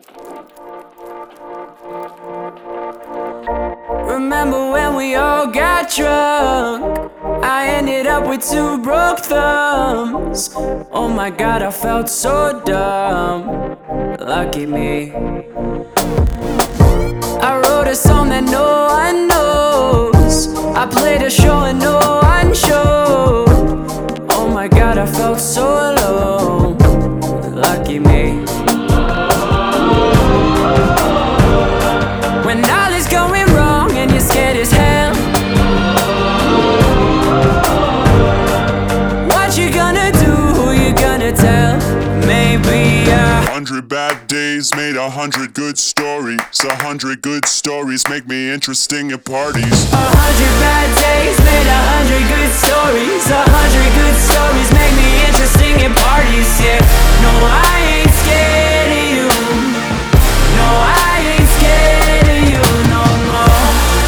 Remember when we all got drunk? I ended up with 2 broke thumbs. Oh my god, I felt so dumb. Lucky me. I wrote a song that no one knows. I played a show and no one showed. Oh my god, I felt so alone. Lucky me. When all is going wrong and you're scared as hell, what you gonna do, who you gonna tell? Maybe 100 bad days made 100 good stories. 100 good stories make me interesting at parties. 100 bad days made 100 good stories. 100 good stories make me interesting at parties. Yeah, no, I ain't scared of you. No, I ain't scared of you no more.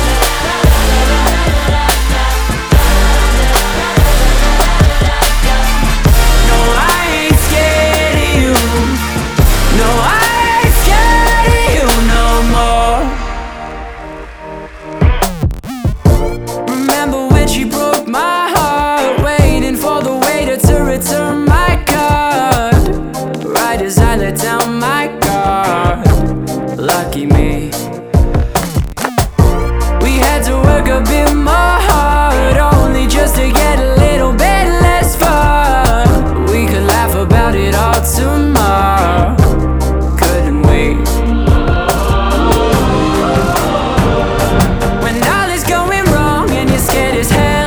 No, I ain't scared of you. No, I ain't scared of you no more. Remember when she broke my heart, waiting for the waiter to return my card, right as I let down my guard. Lucky me. We had to work a bit more hard, only just to get a little bit less fun. We could laugh about it all tomorrow, couldn't we? When all is going wrong and you're scared as hell,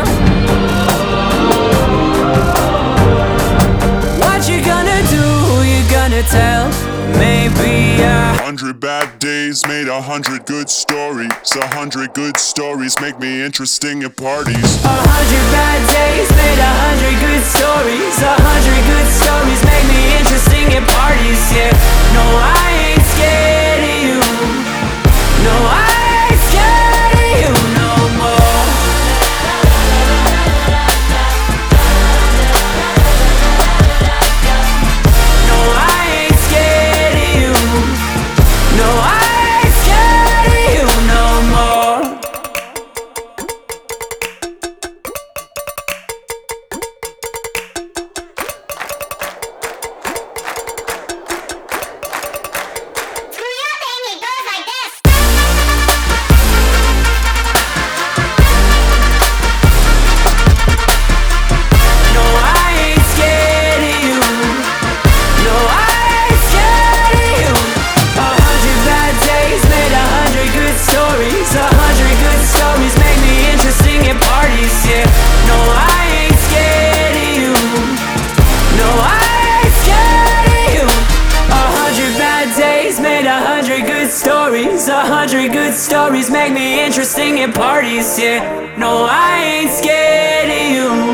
what you gonna do, who you gonna tell? Maybe 100 bad days made 100 good stories. 100 good stories make me interesting at parties. 100 bad days made 100 good stories. 100 good stories make me interesting at parties. Yeah, no, I ain't scared of you. No, I ain't scared of you no more. No, I ain't scared of you. No, I ain't scared of you no more. No, I ain't scared of you. No, I ain't scared of you. 100 bad days made 100 good stories. 100 good stories make me interesting at parties. Yeah, no, I ain't scared of you. No, I ain't scared of you. 100 bad days made 100 good stories. 100 good stories make me interesting at parties. Yeah, no, I ain't scared of you.